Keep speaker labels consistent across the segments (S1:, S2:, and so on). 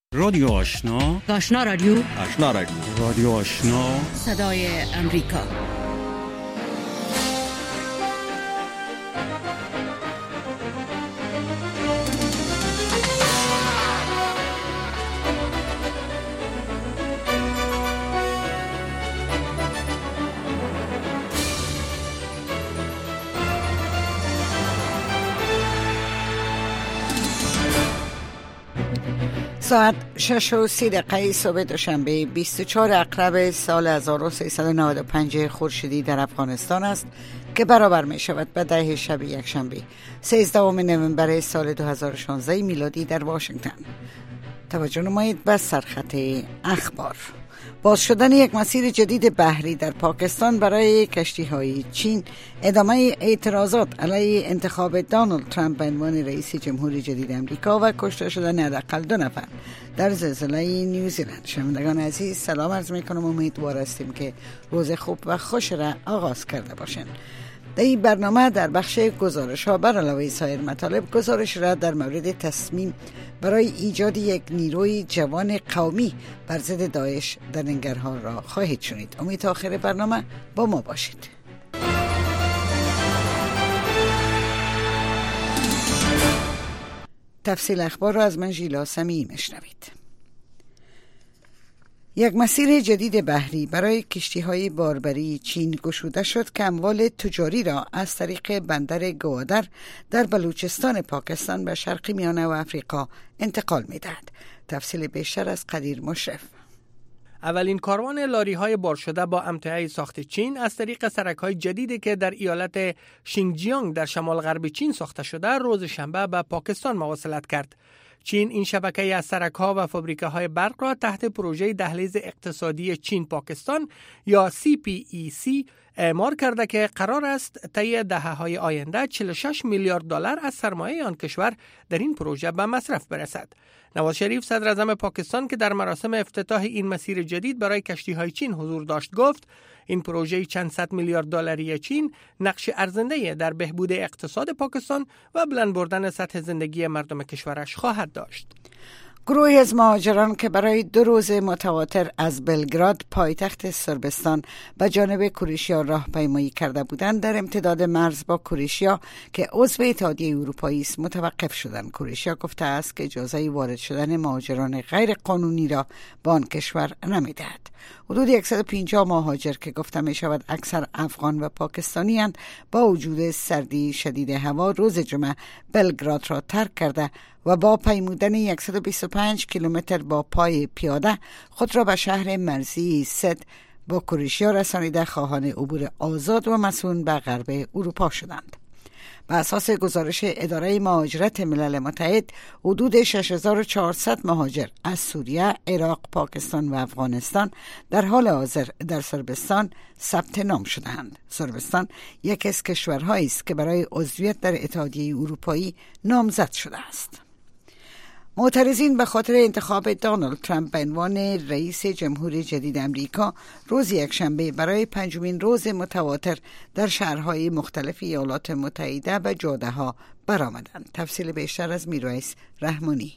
S1: رادیو آشنا،
S2: آشنا رادیو،
S3: آشنا رادیو،
S1: رادیو آشنا،
S2: صدای امریکا.
S4: ساعت 6:30 صبح دوشنبه 24 اکتبر سال 1395 خورشیدی در افغانستان است که برابر می شود به 10 شب یکشنبه 13 نوامبر سال 2016 میلادی در واشنگتن. توجه نمایید به سرخط اخبار. باز شدن یک مسیر جدید بحری در پاکستان برای کشتی‌های چین، ادامه اعتراضات علیه انتخاب دونالد ترامپ به عنوان رئیس جمهوری جدید امریکا و کشته شدن حداقل 2 نفر در زلزله نیوزیلند. شنوندگان عزیز سلام عرض می‌کنم، امیدوار هستیم که روز خوب و خوش را آغاز کرده باشین. در این برنامه در بخش گزارش‌ها بر علاوه سایر مطالب گزارش را در مورد تصمیم برای ایجاد یک نیروی جوان قومی بر ضد داعش در ننگرهار را خواهید شنید. امید تا آخر برنامه با ما باشید. تفصیل اخبار را از من ژیلا سمیعی میشنوید. یک مسیر جدید بحری برای کشتی‌های باربری چین گشوده شد که اموال تجاری را از طریق بندر گوادر در بلوچستان پاکستان به شرق میانه و افریقا انتقال می‌دهد. تفصیل بیشتر از قدیر مشرف.
S5: اولین کاروان لاری‌های بار شده با امتیاز ساخت چین از طریق سرک‌های جدیدی که در ایالت شینجیانگ در شمال غرب چین ساخته شده روز شنبه به پاکستان مواصلت کرد. چین این شبکه از سرک‌ها و فابریکه‌های برق را تحت پروژه دهلیز اقتصادی چین پاکستان یا CPEC اعمار کرده که قرار است طی دهه‌های آینده 46 میلیارد دلار از سرمایه آن کشور در این پروژه به مصرف برسد. نواز شریف صدر اعظم پاکستان که در مراسم افتتاح این مسیر جدید برای کشتی‌های چین حضور داشت گفت این پروژه چند صد میلیارد دلاری چین نقش ارزنده در بهبود اقتصاد پاکستان و بلند بردن سطح زندگی مردم کشورش خواهد داشت.
S4: گروهی از مهاجران که برای 2 روز متواتر از بلگراد پایتخت صربستان به جانب کروشیا راهپیمایی کرده بودند در امتداد مرز با کروشیا که عضو اتحادیه اروپایی است متوقف شدند. کروشیا گفته است که اجازه وارد شدن مهاجران غیر قانونی را به آن کشور نمی‌دهد. حدود 150 مهاجر که گفته می شود اکثر افغان و پاکستانی اند با وجود سردی شدید هوا روز جمعه بلگراد را ترک کرده و با پیمودن 125 کیلومتر با پای پیاده خود را به شهر مرزی سد با کروشیا رسانیده خواهان عبور آزاد و مسئول به غرب اروپا شدند. بر اساس گزارش اداره مهاجرت ملل متحد حدود 6400 مهاجر از سوریه، عراق، پاکستان و افغانستان در حال حاضر در صربستان ثبت نام شده‌اند. صربستان یکی از کشورهایی است که برای عضویت در اتحادیه اروپایی نامزد شده است. معترضین به خاطر انتخاب دونالد ترامپ به عنوان رئیس جمهوری جدید امریکا روز یکشنبه برای 5مین روز متواتر در شهرهای مختلف ایالات متحده و جاده‌ها برآمدند. تفصیل بیشتر از میرویس رحمانی.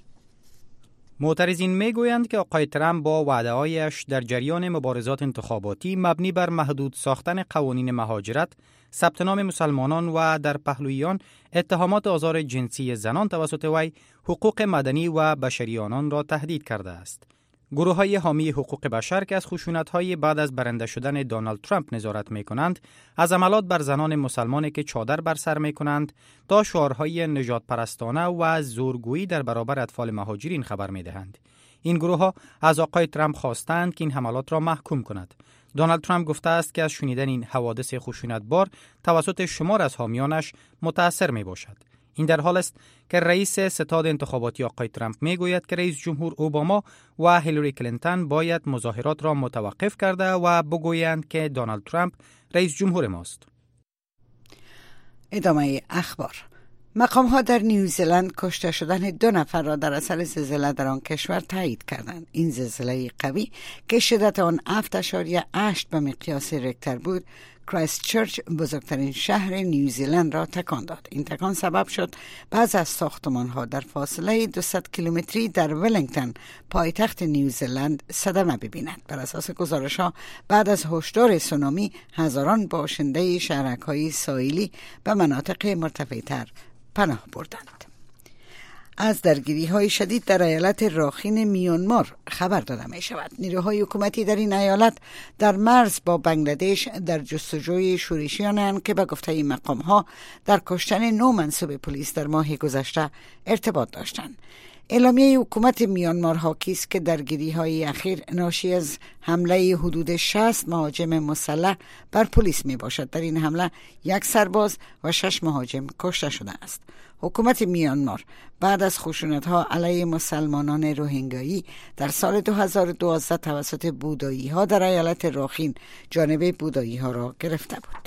S6: معترضین میگویند که آقای ترامپ با وعده‌هایش در جریان مبارزات انتخاباتی مبنی بر محدود ساختن قوانین مهاجرت، ثبت نام مسلمانان و در پهلوی آن اتهامات آزار جنسی زنان توسط وی حقوق مدنی و بشری آنان را تهدید کرده است. گروه‌های حامی حقوق بشر که از خشونت‌های بعد از برنده شدن دونالد ترامپ نظارت می‌کنند، از حملات بر زنان مسلمانی که چادر بر سر می‌کنند تا شعارهای نژاد پرستانه و زورگویی در برابر اطفال مهاجرین خبر می‌دهند. این گروه‌ها از آقای ترامپ خواستند که این حملات را محکوم کند. دونالد ترامپ گفته است که از شنیدن این حوادث خشونتبار توسط شمار از حامیانش متأثر می‌باشد. این در حال است که رئیس ستاد انتخاباتی آقای ترامپ میگوید که رئیس جمهور اوباما و هیلاری کلینتون باید مظاهرات را متوقف کرده و بگویند که دونالد ترامپ رئیس جمهور ماست.
S4: ادامه اخبار. مقام‌ها در نیوزیلند کشته شدن 2 نفر را در اثر زلزله در آن کشور تایید کردند. این زلزله قوی که شدت آن 7.8 به مقیاس ریکتر بود، کرایستچرچ بزرگترین شهر نیوزیلند را تکان داد. این تکان سبب شد بعضی از ساختمان‌ها در فاصله 200 کیلومتری در ولینگتون پایتخت نیوزیلند صدمه ببیند. بر اساس گزارش‌ها بعد از هشدار سونامی هزاران باشنده شهرک‌های ساحلی به مناطق مرتفع‌تر پناه بردند. از درگیری‌های شدید در ایالت راخین میانمار خبر داده می شود. نیروهای حکومتی در این ایالت در مرز با بنگلادش در جستجوی شورشیانند که به گفته مقام‌ها در کشتن 9 منصوب پلیس در ماه گذشته ارتباط داشتند. اعلامیه حکومت میانمار حاکی است که درگیری‌های اخیر ناشی از حمله حدود 60 مهاجم مسلح بر پلیس می باشد. در این حمله 1 سرباز و 6 مهاجم کشته شده است. حکومت میانمار بعد از خشونت‌ها علیه مسلمانان روهینگایی در سال 2012 توسط بودایی‌ها در ایالت راخین جانب بودایی‌ها را گرفته بود.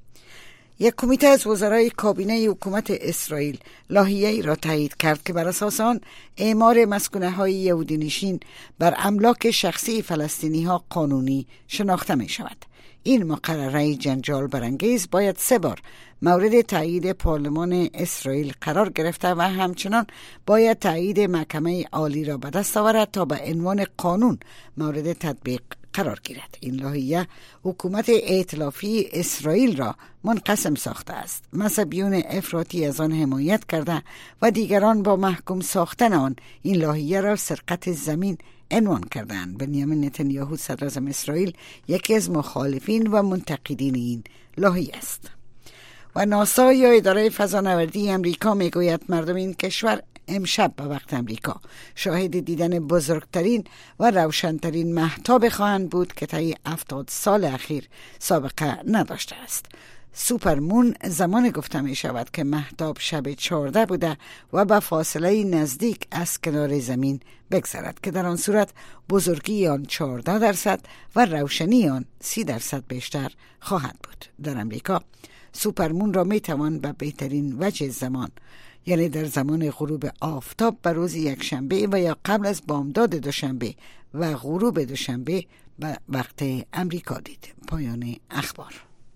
S4: یک کمیته از وزرای کابینه حکومت اسرائیل لایحه‌ای را تایید کرد که بر اساس آن اعمار مسکونه‌های یهودی‌نشین بر املاک شخصی فلسطینی‌ها قانونی شناخته می شود. این مقرره جنجال برانگیز باید 3 بار مورد تایید پارلمان اسرائیل قرار گرفته و همچنان باید تایید محکمه عالی را به دست آورد تا به عنوان قانون مورد تطبیق قرار گیرد. این لایحه حکومت ائتلافی اسرائیل را منقسم ساخته است. مذهبیون افراطی از آن حمایت کرده و دیگران با محکوم ساختن آن این لایحه را سرقت زمین عنوان کردند. بنیامین نتانیاهو صدر اعظم اسرائیل یکی از مخالفین و منتقدین این لایحه است. و ناسا یا اداره فضانوردی امریکا میگوید مردم این کشور امشب به وقت امریکا شاهد دیدن بزرگترین و روشنترین مهتاب خواهند بود که طی 70 سال اخیر سابقه نداشته است. سوپرمون زمان گفته می شود که مهتاب شب 14 بوده و به فاصله نزدیک از کنار زمین بگذرد که در آن صورت بزرگی آن 14% و روشنی آن 30% بیشتر خواهد بود. در امریکا سوپرمون را می توان به بهترین وجه زمان، یعنی در زمان غروب آفتاب به روز یکشنبه و یا قبل از بامداد دوشنبه و غروب دوشنبه به وقت امریکا دید. پایان اخبار.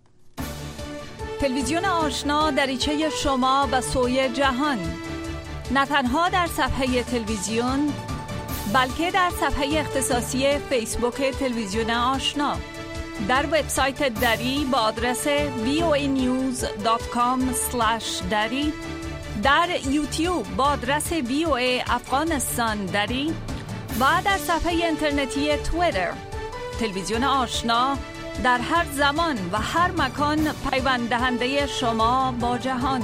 S3: تلویزیون آشنا دریچه شما به سوی جهان، نه تنها در صفحه تلویزیون بلکه در صفحه اختصاصی فیسبوک تلویزیون آشنا، در وبسایت دری با آدرس voanews.com/dari، در یوتیوب با آدرس VOA افغانستان دری و در صفحه اینترنتی توییتر. تلویزیون آشنا در هر زمان و هر مکان پیوند دهنده شما با جهان.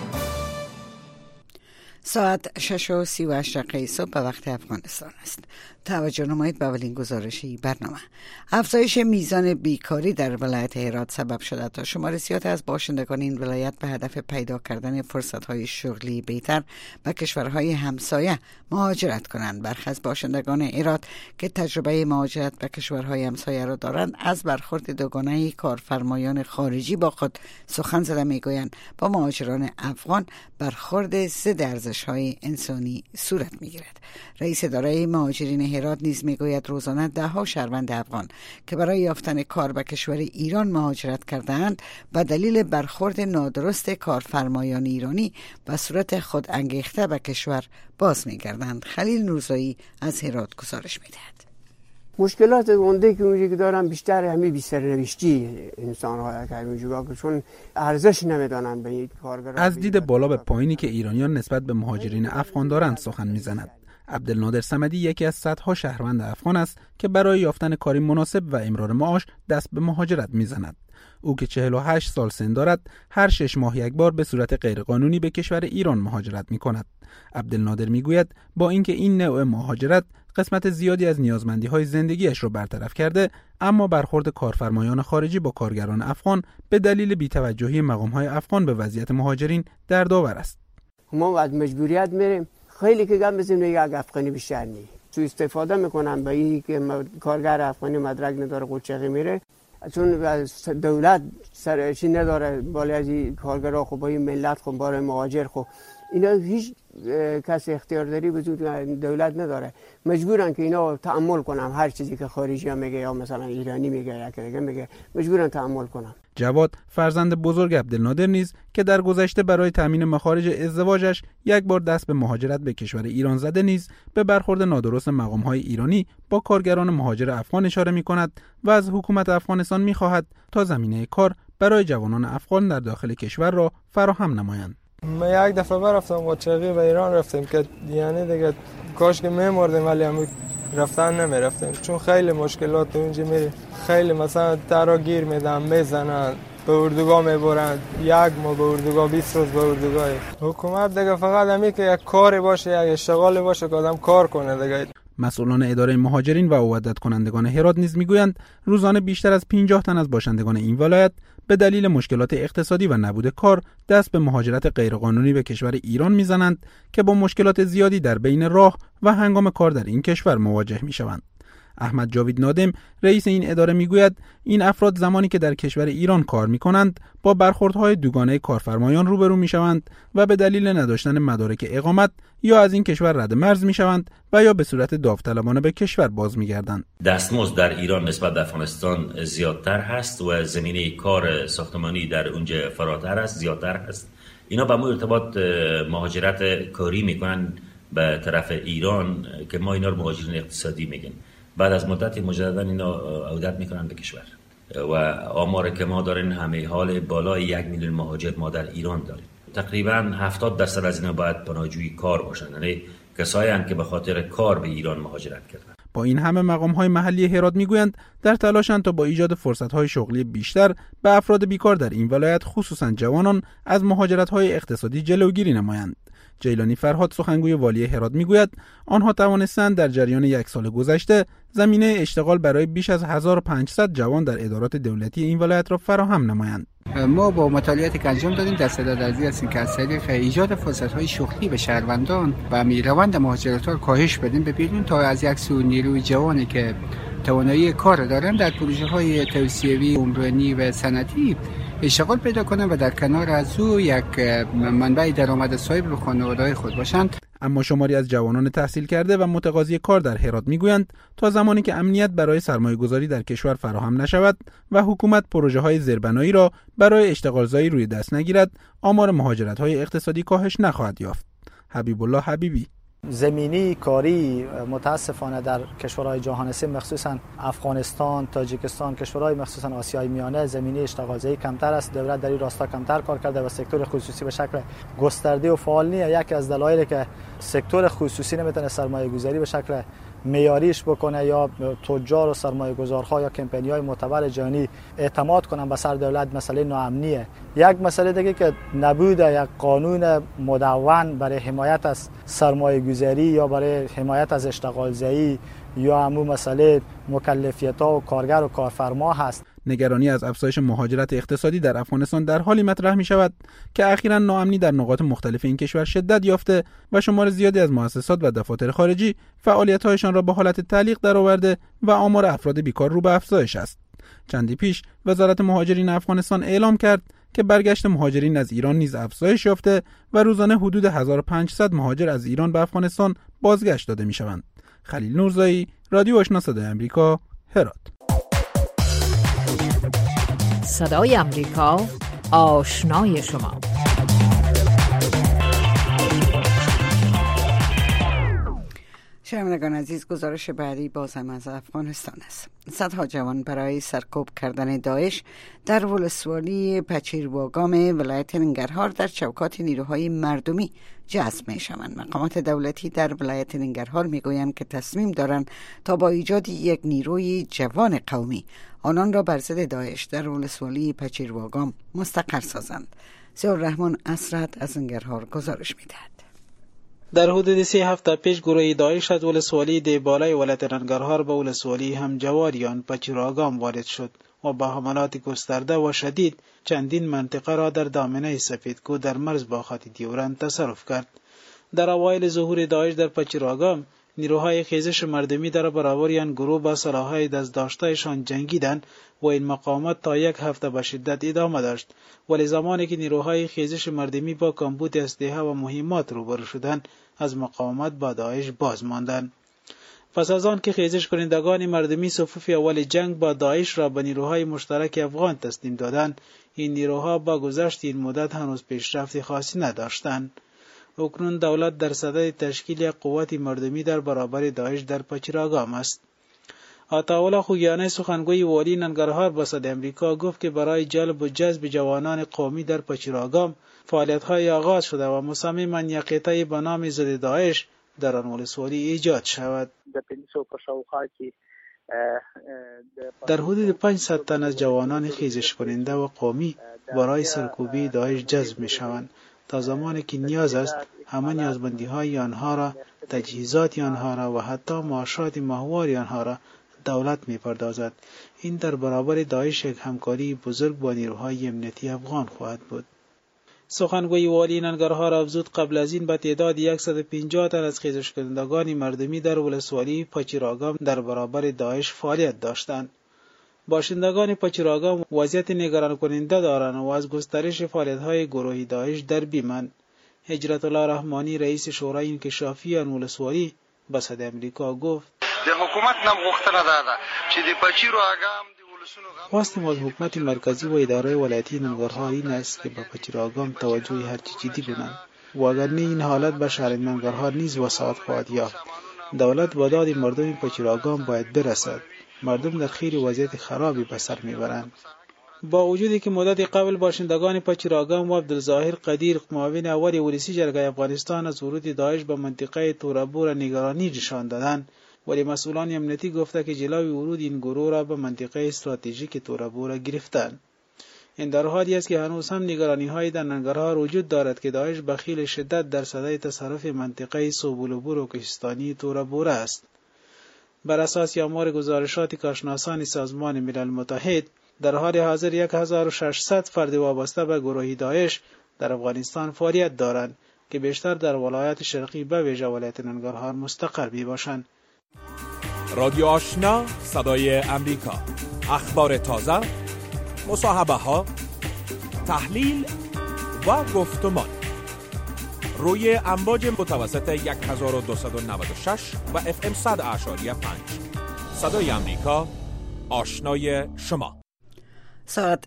S4: ساعت 6:38 صبح به وقت افغانستان است. توجه نمایید به اولین گزارشی برنامه. افزایش میزان بیکاری در ولایت هرات سبب شده تا شمار زیادی از باشندگان این ولایت به هدف پیدا کردن فرصت‌های شغلی بهتر به کشورهای همسایه مهاجرت کنند. برخی از باشندگان هرات که تجربه مهاجرت به کشورهای همسایه را دارند از برخورد دوگانه کارفرمایان خارجی با خود سخن زده میگویند با مهاجران افغان برخورد ضد ارزش‌های انسانی صورت میگیرد. رئیس اداره مهاجرین هرات نیز میگوید روزانه 10 شهروند افغان که برای یافتن کار به کشور ایران مهاجرت کرده‌اند به دلیل برخورد نادرست کارفرمایان ایرانی به صورت خود انگیخته به کشور باز میگردند. خلیل نورزایی از هرات گزارش میدهد.
S7: مشکلات گنده که اونجا که دارن بیشتر همین بی‌سرنوشتی انسان‌ها که اونجا چون ارزش نمیدونن به این کارگران.
S8: از دید بالا به پایینی که ایرانیان نسبت به مهاجرین افغان دارند سخن میزند. عبدالنادر صمدی یکی از صدها شهروند افغان است که برای یافتن کاری مناسب و امرار معاش دست به مهاجرت میزند. او که 48 سال سن دارد هر 6 ماه یک بار به صورت غیرقانونی به کشور ایران مهاجرت میکند. عبدالنادر میگوید با اینکه این نوع مهاجرت قسمت زیادی از نیازمندی‌های زندگیش را برطرف کرده، اما برخورد کارفرمایان خارجی با کارگران افغان به دلیل بی‌توجهی مقام‌های افغان به وضعیت مهاجرین دردآور است.
S7: ما از مجبوریت میریم، خیلی که گم بزنیم یک افغانی بیشتر نی تو استفاده میکنن به این که کارگر افغانی مدرک نداره قوچقی میره، چون دولت سرچی نداره بالا از این کارگرها خب با این ملت خب برای مهاجر خب اینا هیچ کسی اختیارداری به زود دولت نداره، مجبورن که اینا تحمل کنن هر چیزی که خارجی ها میگه یا مثلا ایرانی میگه یا میگه، مجبورن تحمل کنن.
S8: جواد فرزند بزرگ عبدالنادر نیز که در گذشته برای تامین مخارج ازدواجش یک بار دست به مهاجرت به کشور ایران زده نیز به برخورد نادرست مقام‌های ایرانی با کارگران مهاجر افغان اشاره می‌کند و از حکومت افغانستان می‌خواهد تا زمینه کار برای جوانان افغان در داخل کشور را فراهم نمایند.
S9: ما یک دفعه برفتم با چاقی به ایران رفتیم که یعنی دیگه کاش که می‌مردیم ولی هم رفتن نمی‌رفتیم چون خیلی مشکلات اونجا میری، خیلی مثلا ترا گیر میدن میزنن به اردوگاه میبرن، یک ماه به اردوگاه 20 روز به اردوگاه. حکومت دیگه فقط همین که یک کاری باشه یک اشتغالی باشه که آدم کار کنه دیگه.
S8: مسئولان اداره مهاجرین و عودت کنندگان هرات نیز میگویند روزانه بیشتر از 50 تن از باشندگان این ولایت به دلیل مشکلات اقتصادی و نبود کار دست به مهاجرت غیرقانونی به کشور ایران میزنند که با مشکلات زیادی در بین راه و هنگام کار در این کشور مواجه میشوند. احمد جاوید نادم رئیس این اداره میگوید این افراد زمانی که در کشور ایران کار میکنند با برخوردهای دوگانه کارفرمایان روبرو میشوند و به دلیل نداشتن مدارک اقامت یا از این کشور رد مرز میشوند و یا به صورت داوطلبانه به کشور باز میگردند.
S10: دستمزد در ایران نسبت به افغانستان زیادتر هست و زمینه کار ساختمانی در اونجا فراتر است، زیادتر هست. اینا با ما ارتباط مهاجرت کاری میکنن به طرف ایران که ما اینا رو مهاجرین اقتصادی میگیم. بعد از مدتی مجددا اینا عودت میکنن به کشور و آماری که ما داریم همه حال بالای 1 میلیون مهاجر ما در ایران داریم. تقریبا 70% از اینا باید پناهجوی کار باشن، یعنی کسایی هستند که به خاطر کار به ایران مهاجرت کردن.
S8: با این همه مقام‌های محلی هرات میگویند در تلاشند تا با ایجاد فرصت‌های شغلی بیشتر به افراد بیکار در این ولایت خصوصا جوانان از مهاجرت‌های اقتصادی جلوگیری نمایند. جیلانی فرهاد سخنگوی والی هرات میگوید آنها توانستند در جریان یک سال گذشته زمینه اشتغال برای بیش از 1500 جوان در ادارات دولتی این ولایت را فراهم نمایند.
S11: ما با مطالعاتی که انجام دادیم در صددرزی هستیم که از طریق ایجاد فرصت‌های شغلی به شهروندان و روند مهاجرت را کاهش بدیم، ببینیم تا از یک سو نیروی جوانی که توانایی کار دارن در پروژه‌های توسعه‌ای عمرانی و صنعتی اشتغال پیدا کنند و در کنار از او یک منبع درآمد صاحب به خانواده‌های خود باشند.
S8: اما شماری از جوانان تحصیل کرده و متقاضی کار در هرات میگویند تا زمانی که امنیت برای سرمایه‌گذاری در کشور فراهم نشود و حکومت پروژه‌های زیربنایی را برای اشتغالزایی روی دست نگیرد، آمار مهاجرت‌های اقتصادی کاهش نخواهد یافت. حبیب الله حبیبی.
S12: زمینی کاری متاسفانه در کشورهای جهان سه مخصوصا افغانستان، تاجیکستان، کشورهای مخصوصا آسیای میانه زمینه اشتغالزایی کمتر است. دولت در این راستا کمتر کار کرده و سکتور خصوصی به شکل گسترده و فعال نیست. یکی از دلایلی که سکتور خصوصی نمیتونه سرمایه گذاری به شکل معیاریش بکنه یا تجار و سرمایه گذارها یا کمپانی‌های معتبر جهانی اعتماد کنن به سر دولت، مسئله ناامنیه. یک مسئله دیگه که نبود یک قانون مدون برای حمایت از سرمایه گذاری یا برای حمایت از اشتغالزایی یا همون مسئله مکلفیت‌ها و کارگر و کارفرما هست.
S8: نگرانی از افزایش مهاجرت اقتصادی در افغانستان در حالی مطرح می شود که اخیراً ناامنی در نقاط مختلف این کشور شدت یافته و شمار زیادی از مؤسسات و دفاتر خارجی فعالیت‌هایشان را به حالت تعلیق درآورده و آمار افراد بیکار رو به افزایش است. چندی پیش وزارت مهاجرین افغانستان اعلام کرد که برگشت مهاجرین از ایران نیز افزایش یافته و روزانه حدود 1500 مهاجر از ایران به افغانستان بازگشت داده می‌شوند. خلیل نورزایی، رادیو آشنا صدای آمریکا، هرات.
S13: صدای آمریکا، آشنای شما.
S4: شنوندگان عزیز، گزارش بعدی باز هم از افغانستان است. صدها جوان برای سرکوب کردن داعش در ولسوالی پچیرواگام ولایت ننگرهار در چوکات نیروهای مردمی جذب می شوند. مقامات دولتی در ولایت ننگرهار می گویند که تصمیم دارند تا با ایجاد یک نیروی جوان قومی آنان را بر ضد داعش در ولسوالی پچیرواگام مستقر سازند. ضیاءالرحمن اسرت از ننگرهار گزارش می دهد.
S14: در حدود 3 هفته پیش گروه داعش از ولسوالی دیبالای ولایت ننگرهار به ولسوالی همجواریان پچیرواگام وارد شد و با حملات گسترده و شدید چندین منطقه را در دامنه سفیدکو در مرز با خط دیورند تصرف کرد. در اوایل ظهور داعش در پچیرواگام نیروهای خیزش مردمی در برابر این گروه با سلاح‌های دست‌داشته‌شان جنگیدند و این مقاومت تا یک هفته به شدت ادامه داشت، ولی زمانی که نیروهای خیزش مردمی با کمبود اسلحه و مهمات روبرو شدند از مقاومت با داعش باز ماندند. پس از آن که خیزش کنندگان مردمی صفوف اول جنگ با داعش را به نیروهای مشترک افغان تسلیم دادند، این نیروها با گذشت این مدت هنوز پیشرفت خاصی نداشتند. اکنون دولت در صدد تشکیل قوت مردمی در برابر داعش در پچراگام است. آتاولا خوگیانه سخنگوی والی ننگرهار به صدای امریکا گفت که برای جلب و جذب جوانان قومی در پچراگام فعالیت‌های آغاز شده و مصمماً یک قطعه به نام ضد داعش در آن ولسوالی ایجاد شود. در حدود 500 تن از جوانان خیزش کننده و قومی برای سرکوبی داعش جذب می شوند. تا زمانی که نیاز است همه نیازمندی‌های آنها را، تجهیزات آنها را و حتی معاشات ماهوار آنها را دولت می‌پردازد. این در برابر داعش یک همکاری بزرگ با نیروهای امنیتی افغان خواهد بود. سخنگوی والی ننگرهار افزود قبل از این به تعداد 150 تن از خیزش کنندگان مردمی در ولسوالی پچراگام در برابر داعش فعالیت داشتند. باشندگان پچراگام وضعیت نگران کننده دارند و از گسترش فعالیت‌های گروهی داعش در بیمند. هجرت الله رحمانی رئیس شورای انکشافی آن ولسوالی به صدای امریکا گفت:
S15: د حکومت نم غوښتنه ده چې د پچراګام د ولسونو
S14: خواستیم از حکومت مرکزی و اداره ولایتی ننگرهار این است که به پچراگام توجه هرچی جدی کنند و اگر نه این حالت به شهر ننگرهار نیز وسعت خواهد یافت. دولت به داد مردم پچراگام باید برسد. مردم در خیر وضعیت خرابی به سر میبرند. با وجودی که مدت قبل باشندگان پچراگام و عبدالظاهر قدیر معاون اول ولسی جرگه افغانستان از ورود داعش به منطقه تورابور نگرانی نشان دادند، ولی مسئولان امنیتی گفته که جلوی ورود این گروه را به منطقه استراتژیک تورابور گرفتند. این در حالی است که هنوز هم نگرانی‌هایی در ننگرهار وجود دارد که داعش به خیل شدت در صدد تصرف منطقه صوبولوبور و کشتستانی تورابور است. بر اساس آمار گزارشات کارشناسان سازمان ملل متحد، در حال حاضر 1600 فرد وابسته به گروه داعش در افغانستان فعالیت دارند که بیشتر در ولایت شرقی به ویژه ولایت ننگرهار مستقر میباشند.
S16: رادیو آشنا، صدای امریکا، اخبار تازه، مصاحبه ها، تحلیل و گفتمان روی امواج متوسط 1296 و FM 100.5. صدای امریکا، آشنای شما.
S4: ساعت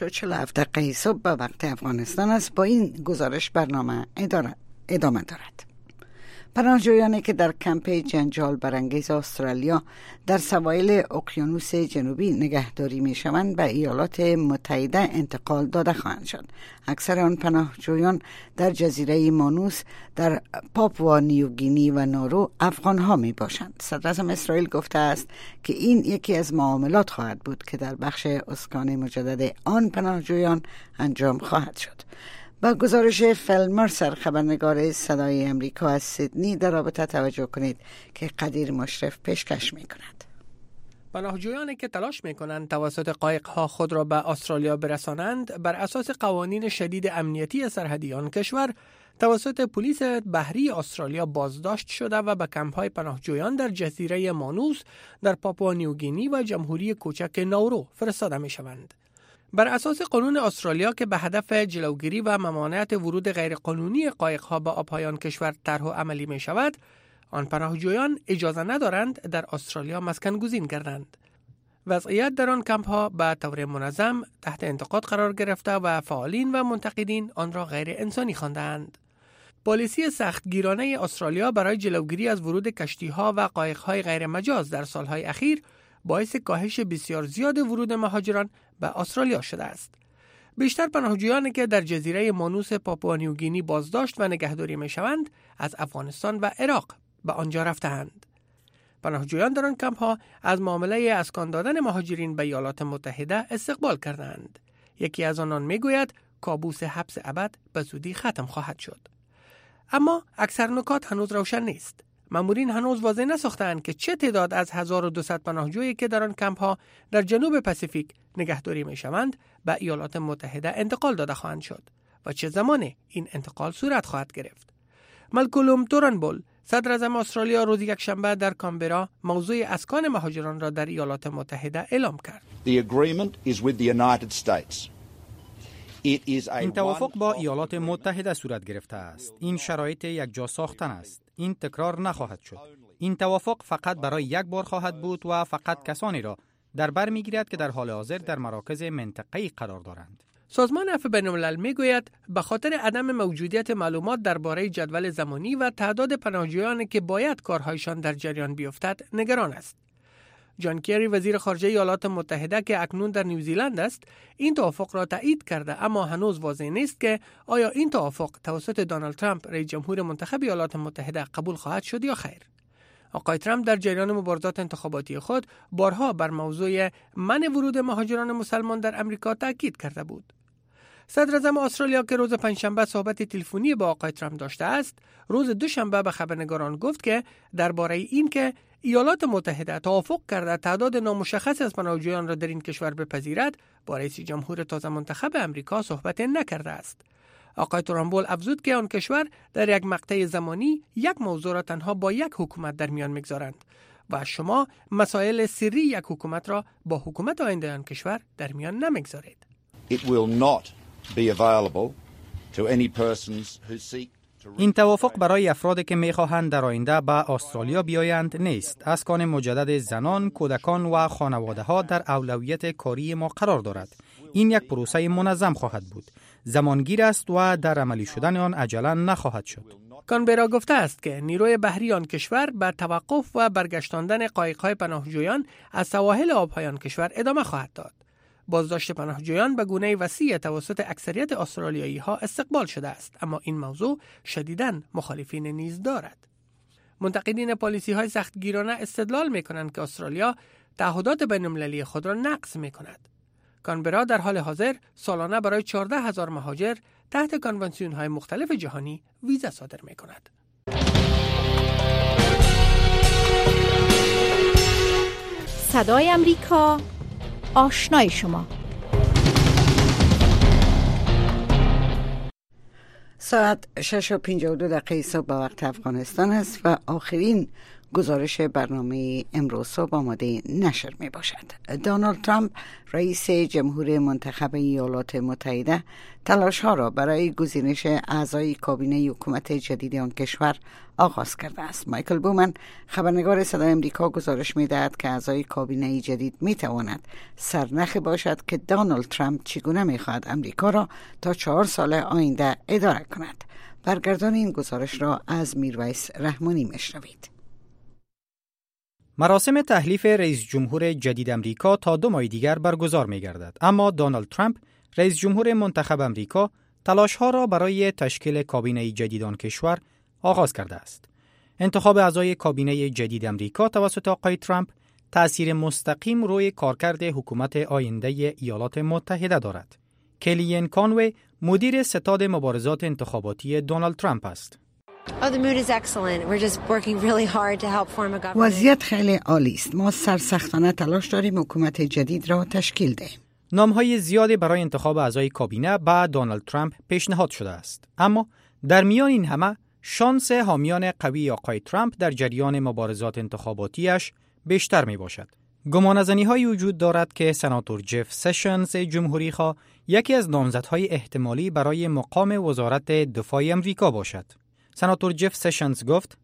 S4: 6:47 صبح به وقت افغانستان است. با این گزارش برنامه ادامه دارد. پناهجویانی که در کمپ جنجال برانگیز استرالیا در سواحل اقیانوس جنوبی نگهداری می‌شوند به ایالات متحده انتقال داده خواهند شد. اکثر آن پناهجویان در جزیره مانوس در پاپوا نیوگینی و نارو افغان‌ها میباشند. صدراعظم اسرائیل گفته است که این یکی از معاملات خواهد بود که در بخش اسکان مجدد آن پناهجویان انجام خواهد شد. با گزارش فل مرسر خبرنگار صدای امریکا از سیدنی در رابطه توجه کنید که قدیر مشرف پیشکش می کند.
S5: پناهجویانی که تلاش می کنند توسط قایق‌ها خود را به استرالیا برسانند بر اساس قوانین شدید امنیتی سرحدی آن کشور توسط پلیس بحری استرالیا بازداشت شده و به کمپ‌های پناهجویان در جزیره مانوس در پاپوا نیوگینی و جمهوری کوچک نورو فرستاده می شوند. بر اساس قانون استرالیا که به هدف جلوگیری و ممانعت ورود غیرقانونی قایق‌ها به آب‌های آن کشور طرح و عملی می شود، آن پناهجویان اجازه ندارند در استرالیا مسکن گزین گردند. وضعیت در آن کمپ‌ها به طور منظم تحت انتقاد قرار گرفته و فعالین و منتقدین آن را غیر انسانی خواندند. پالیسی سختگیرانه استرالیا برای جلوگیری از ورود کشتی‌ها و قایق‌های غیر مجاز در سالهای اخیر باعث کاهش بسیار زیاد ورود مهاجران به استرالیا شده است. بیشتر پناهجویانی که در جزیره مانوس پاپوا نیوگینی بازداشت و نگهداری می‌شوند از افغانستان و عراق به آنجا رفته‌اند. پناهجویان در آن کمپ‌ها از معامله اسکان دادن مهاجرین به ایالات متحده استقبال کردند. یکی از آنان می‌گوید کابوس حبس ابد به زودی ختم خواهد شد. اما اکثر نکات هنوز روشن نیست. مامورین هنوز واضح نساختند که چه تعداد از 1200 پناهجویی که در آن کمپ‌ها در جنوب پاسیفیک نگهداری می‌شوند به ایالات متحده انتقال داده خواهند شد و چه زمان این انتقال صورت خواهد گرفت. مالکولم تورنبول، صدر اعظم استرالیا روز یکشنبه در کانبرا موضوع اسکان مهاجران را در ایالات متحده اعلام کرد.
S6: این توافق با ایالات متحده صورت گرفته است. این شرایط یکجا ساختن است. این تکرار نخواهد شد. این توافق فقط برای یک بار خواهد بود و فقط کسانی را در بر میگیرد که در حال حاضر در مراکز منطقه‌ای قرار دارند.
S5: سازمان عفو بین‌الملل میگوید به خاطر عدم موجودیت معلومات درباره جدول زمانی و تعداد پناهجویانی که باید کارهایشان در جریان بیفتد نگران است. جان کری وزیر خارجه ایالات متحده که اکنون در نیوزیلند است این توافق را تایید کرده، اما هنوز واضح نیست که آیا این توافق توسط دونالد ترامپ رئیس جمهور منتخب ایالات متحده قبول خواهد شد یا خیر. آقای ترامپ در جریان مبارزات انتخاباتی خود بارها بر موضوع منع ورود مهاجران مسلمان در امریکا تاکید کرده بود. صدر اعظم استرالیا که روز پنجشنبه صحبت تلفنی با آقای ترامپ داشته است، روز دوشنبه به خبرنگاران گفت که درباره این که ایالات متحده توافق کرده تعداد نامشخص از پناهجویان را در این کشور بپذیرد، با رئیس جمهور تازه منتخب امریکا صحبت نکرده است. آقای ترامبول افزود که آن کشور در یک مقطع زمانی یک موضوع را تنها با یک حکومت در میان میگذارند و شما مسائل سری یک حکومت را با حکومت آینده آن کشور در میان نمیگذارید.
S6: این توافق برای افرادی که می‌خواهند در آینده به استرالیا بیایند نیست. اسکان مجدد زنان، کودکان و خانواده‌ها در اولویت کاری ما قرار دارد. این یک پروسه منظم خواهد بود. زمانگیر است و در عملی شدن آن عجله نخواهد شد.
S5: کانبرا گفته است که نیروی بحری آن کشور به توقف و برگشتاندن قایق‌های پناهجویان از سواحل آب‌های آن کشور ادامه خواهد داد. بازداشت پناهجویان به گونه وسیع توسط اکثریت استرالیایی‌ها استقبال شده است، اما این موضوع شدیداً مخالفین نیز دارد. منتقدین پالیسی‌های سختگیرانه استدلال می‌کنند که استرالیا تعهدات بین‌المللی خود را نقض می‌کند. کانبرا در حال حاضر سالانه برای 14,000 مهاجر تحت کنوانسیون‌های مختلف جهانی ویزا صادر می‌کند.
S13: صدای امریکا، آشنای شما.
S4: ساعت 6:52 صبح به وقت افغانستان است و آخرین گزارش برنامه امروز صبح آماده نشر می باشد. دونالد ترامپ رئیس جمهور منتخب ایالات متحده تلاش ها را برای گزینش اعضای کابینه حکومت جدید آن کشور آغاز کرده است. مایکل بومن خبرنگار صدای امریکا گزارش می دهد که اعضای کابینه جدید می تواند سرنخ باشد که دونالد ترامپ چگونه می خواهد امریکا را تا 4 سال آینده اداره کند. برگردان این گزارش را از میرویس رحمانی میشنوید.
S6: مراسم تحلیف رئیس جمهور جدید امریکا تا 2 ماه دیگر برگزار می گردد، اما دونالد ترامپ رئیس جمهور منتخب امریکا تلاش ها را برای تشکیل کابینه جدید آن کشور آغاز کرده است. انتخاب اعضای کابینه جدید امریکا توسط آقای ترامپ تأثیر مستقیم روی کارکرد حکومت آینده ایالات متحده دارد. کلین کانوی مدیر ستاد مبارزات انتخاباتی دونالد ترامپ است.
S4: وضعیت خیلی عالی است. ما سرسختانه تلاش داریم حکومت جدید را تشکیل دهیم.
S6: نام‌های زیادی برای انتخاب اعضای کابینه به دونالد ترامپ پیشنهاد شده است، اما در میان این همه شانس حامیان قوی آقای ترامپ در جریان مبارزات انتخاباتیش بیشتر می باشد. گمانه‌زنی‌هایی وجود دارد که سناتور جف سشنز جمهوری‌خواه یکی از نامزدهای احتمالی برای مقام وزارت دفاع امریکا باشد. سناتور جف سشنز گفت: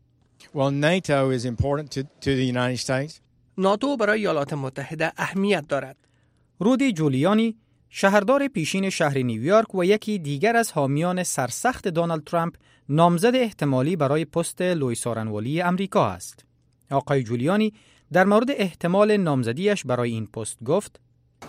S5: ناتو برای ایالات متحده اهمیت دارد.
S6: رودی جولیانی شهردار پیشین شهر نیویورک و یکی دیگر از حامیان سرسخت دونالد ترامپ نامزد احتمالی برای پست لوئیس آرنوالی امریکا است. آقای جولیانی در مورد احتمال نامزدیش برای این پست گفت: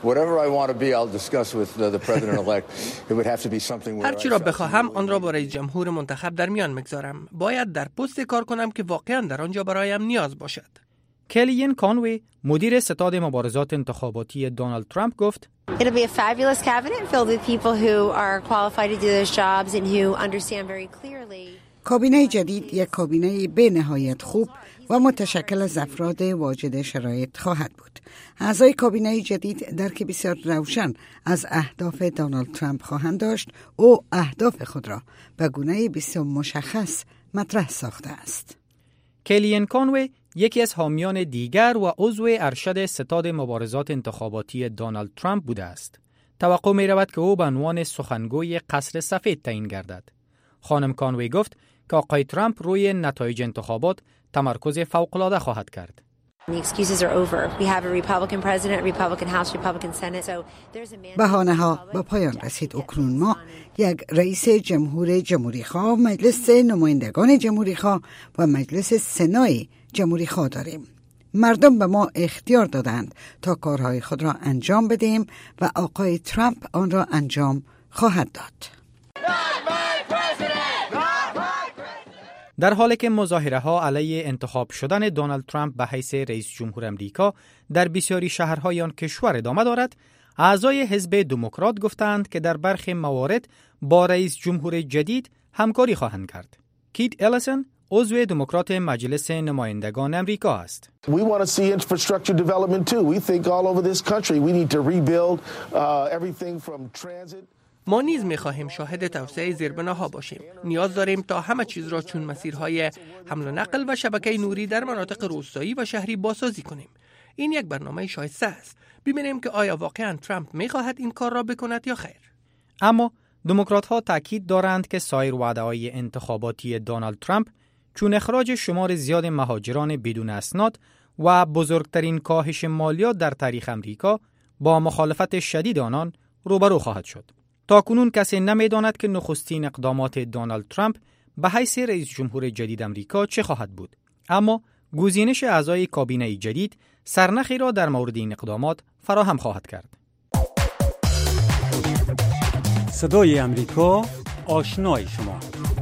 S5: هر چی را بخواهم آن را با رئیس جمهور منتخب در میان میگذارم. باید در پست کار کنم که واقعا در آنجا برایم نیاز باشد.
S6: کلین کانوی مدیر ستاد مبارزات انتخاباتی دونالد ترامپ گفت:
S17: It'll be a fabulous cabinet filled with people who are qualified to do those jobs and who understand very clearly.
S4: کابینه جدید یک کابینه به نهایت خوب و متشکل از افراد واجد شرایط خواهد بود. اعضای کابینه جدید درک بسیار روشن از اهداف دونالد ترامپ خواهند داشت. او اهداف خود را به گونه بسیار مشخص مطرح ساخته است.
S6: کلین کانوی یکی از حامیان دیگر و عضو ارشد ستاد مبارزات انتخاباتی دونالد ترامپ بوده است. توقع می رود که او به عنوان سخنگوی قصر سفید تعیین گردد. خانم کانوی گفت که آقای ترامپ روی نتایج انتخابات تمرکز فوق‌العاده خواهد کرد.
S4: بهانه‌ها به پایان رسید. اکنون ما یک رئیس جمهوری‌خواه، مجلس نمایندگان جمهوری‌خواه و مجلس سنای جمهوری‌خواه داریم. مردم به ما اختیار دادند تا کارهای خود را انجام بدهیم و آقای ترامپ آن را انجام خواهد داد.
S6: در حالی که مظاهره‌ها علیه انتخاب شدن دونالد ترامپ به حیث رئیس جمهور امریکا در بسیاری شهرهای آن کشور ادامه دارد، اعضای حزب دموکرات گفتند که در برخی موارد با رئیس جمهور جدید همکاری خواهند کرد. کیت الیسون عضو دموکرات مجلس نمایندگان امریکا است.
S18: We want to see infrastructure development too. We think all over this country we need to rebuild everything from transit.
S5: ما نیز می‌خواهیم شاهد توسعه زیربناها باشیم. نیاز داریم تا همه چیز را چون مسیرهای حمل و نقل و شبکه نوری در مناطق روستایی و شهری بازسازی کنیم. این یک برنامه شایسته است. ببینیم که آیا واقعاً ترامپ می‌خواهد این کار را بکند یا خیر.
S6: اما دموکرات‌ها تاکید دارند که سایر وعده‌های انتخاباتی دونالد ترامپ چون اخراج شمار زیاد مهاجران بدون اسناد و بزرگترین کاهش مالیات در تاریخ امریکا با مخالفت شدید آنان روبرو خواهد شد. تاکنون کسی نمی‌داند که نخستین اقدامات دونالد ترامپ به حیث رئیس جمهور جدید امریکا چه خواهد بود. اما گزینش اعضای کابینه جدید سرنخی را در مورد این اقدامات فراهم خواهد کرد.
S1: صدای امریکا، آشنای شما.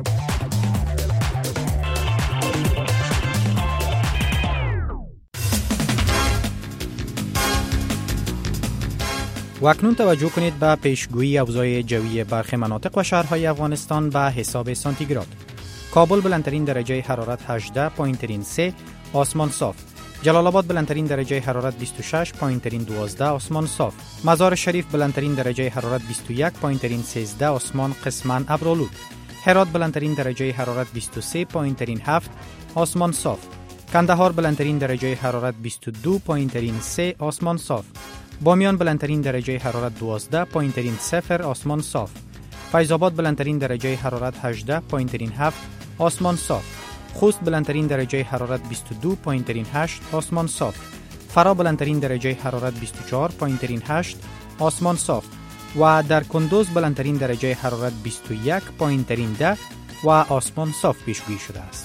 S6: و اکنون توجه کنید به پیشگویی اوضاع جوی برخی مناطق و شهرهای افغانستان به حساب سانتیگراد. کابل بلندترین درجه حرارت 18، پایینترین 3، آسمان صاف. جلال آباد بلندترین درجه حرارت 26، پایینترین 12، آسمان صاف. مزار شریف بلندترین درجه حرارت 21، پایینترین 13، آسمان قسماً ابرآلود. هرات بلندترین درجه حرارت 23، پایینترین 7، آسمان صاف. کندهار بلندترین درجه حرارت 22، پایینترین 3، آسمان صاف. بامیان بلندترین درجه حرارت 12، پایینترین 0، آسمان صاف. فیض آباد بلندترین درجه حرارت 18، پایینترین 7، آسمان صاف. خوست بلندترین درجه حرارت 22، پایینترین 8، آسمان صاف. فرا بلندترین درجه حرارت 24، پایینترین 8، آسمان صاف. و در کندوز بلندترین درجه حرارت 21، پایینترین 10 و آسمان صاف پیشگویی شده است.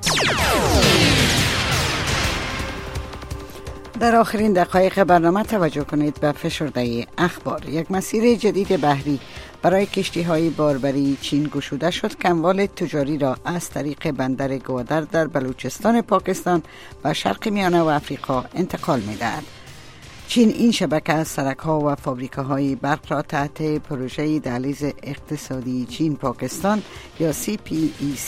S4: در آخرین دقایق برنامه توجه کنید به فشرده اخبار. یک مسیر جدید بحری برای کشتی‌های باربری چین گشوده شد که اموال تجاری را از طریق بندر گوادر در بلوچستان پاکستان و شرق میانه و افریقا انتقال می‌دهد. چین این شبکه از سرک‌ها و فابریکه‌های برق را تحت پروژه دهلیز اقتصادی چین پاکستان یا CPEC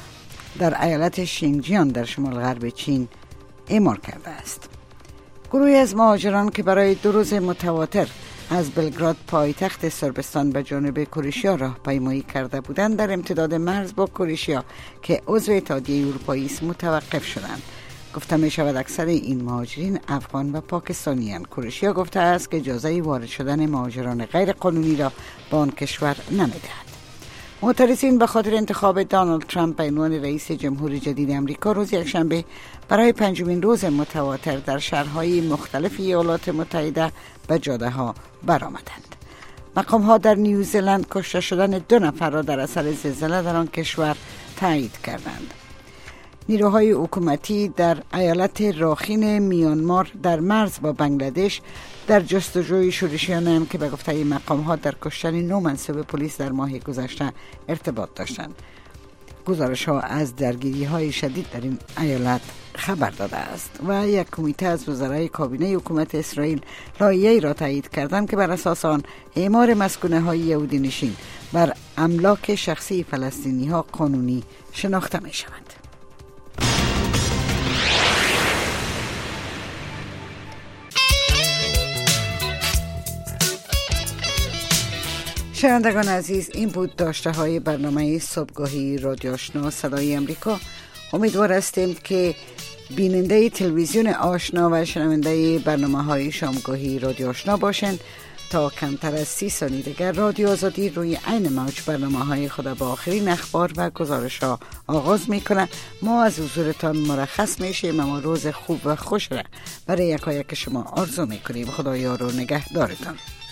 S4: در ایالت شینجیانگ در شمال غرب چین اعمار کرده است. گروهی از مهاجران که برای 2 روز متواتر از بلگراد پایتخت سربستان به جانب کروشیا راهپیمایی کرده بودند در امتداد مرز با کروشیا که عضو اتحادیه اروپایی است متوقف شدند. گفته می شود اکثر این مهاجرین افغان و پاکستانی اند. کروشیا گفته است که اجازه وارد شدن مهاجران غیر قانونی را به آن کشور نمی‌دهد. معترضین به خاطر انتخاب دونالد ترامپ به عنوان رئیس جمهور جدید امریکا روز یکشنبه برای 5مین روز متواتر در شهرهای مختلف ایالات متحده به جاده‌ها برآمدند. مقام‌ها در نیوزلند کشته شدن 2 نفر را در اثر زلزله در آن کشور تایید کردند. نیروهای حکومتی در ایالت راخین میانمار در مرز با بنگلادش در جستجوی شورشیانند که به گفته مقام‌ها در کشتن 9 منصب پلیس در ماه گذشته ارتباط داشتند. گزارش‌ها از درگیری‌های شدید در این ایالت خبر داده است و یک کمیته از وزرای کابینه حکومت اسرائیل لایحه‌ای را تایید کردند که بر اساس آن اعمار مسکونه‌های یهودی نشین بر املاک شخصی فلسطینی‌ها قانونی شناخته می‌شوند. شنوندگان عزیز، این بود داشته های برنامه صبحگاهی رادیو آشنا صدای امریکا. امیدوار هستیم که بیننده تلویزیون آشنا و شنونده برنامه‌های شامگاهی رادیو آشنا باشین. تا کمتر از 30 ثانیه دیگر رادیو آزادی روی عین موج برنامه‌های خود با آخرین اخبار و گزارش‌ها آغاز می‌کنه. ما از حضورتان مرخص میشیم، اما روز خوب و خوش را برای یکایک شما آرزو می‌کنیم. خدایا رو نگهدارتان.